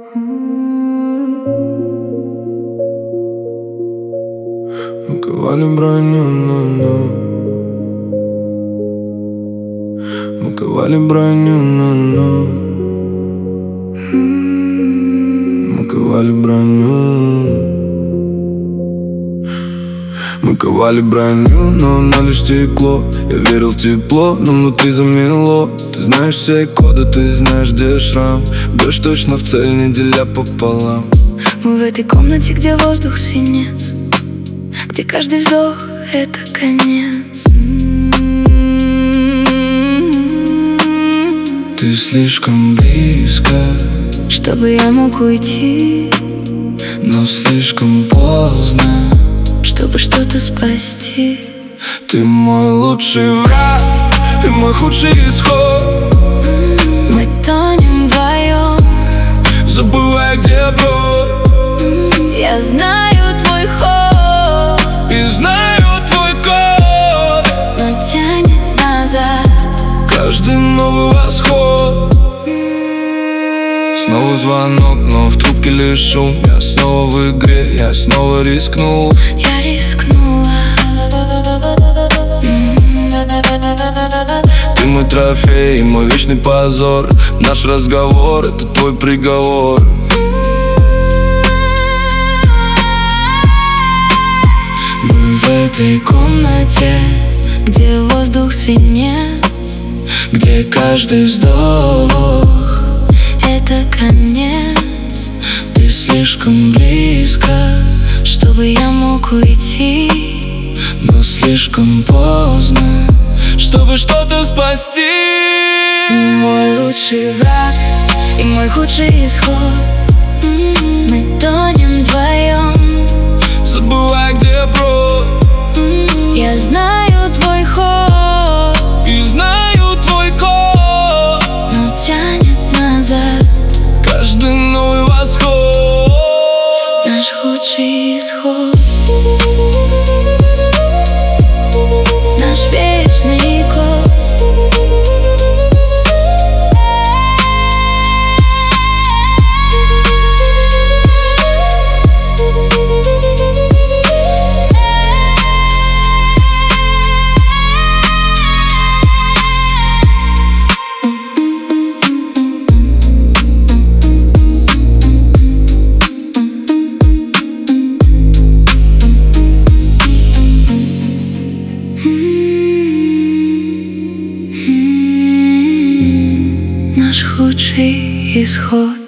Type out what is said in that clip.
Мы ковали броню, мы ковали броню, мы ковали броню. Мы ковали броню, но лишь стекло. Я верил в тепло, но внутри замело. Ты знаешь все коды, ты знаешь, где шрам. Бьешь точно в цель, не деля пополам. Мы в этой комнате, где воздух свинец, где каждый вздох — это конец. Ты слишком близко, чтобы я мог уйти, но слишком поздно, чтобы что-то спасти. ты мой лучший враг и мой худший исход. Мы тонем вдвоем, забывая, где брод. я знаю твой ход И знаю твой код, но тянет назад каждый новый восход. Снова звонок, но в трубке лишь шум. Я снова в игре, я снова рискнул. Я рискнула. Ты мой трофей, мой вечный позор. Наш разговор — это твой приговор. Мы в этой комнате, где воздух свинец, Где каждый вздох — это конец. ты слишком близко, Чтобы я мог уйти, но слишком поздно, чтобы что-то спасти. ты мой лучший враг и мой худший исход. Мы тонем вдвоем, Забывай, где брод. я знаю твой ход, И знаю твой код, но тянет назад каждый новый восход. наш худший исход. Наш вечный код. Наш худший исход.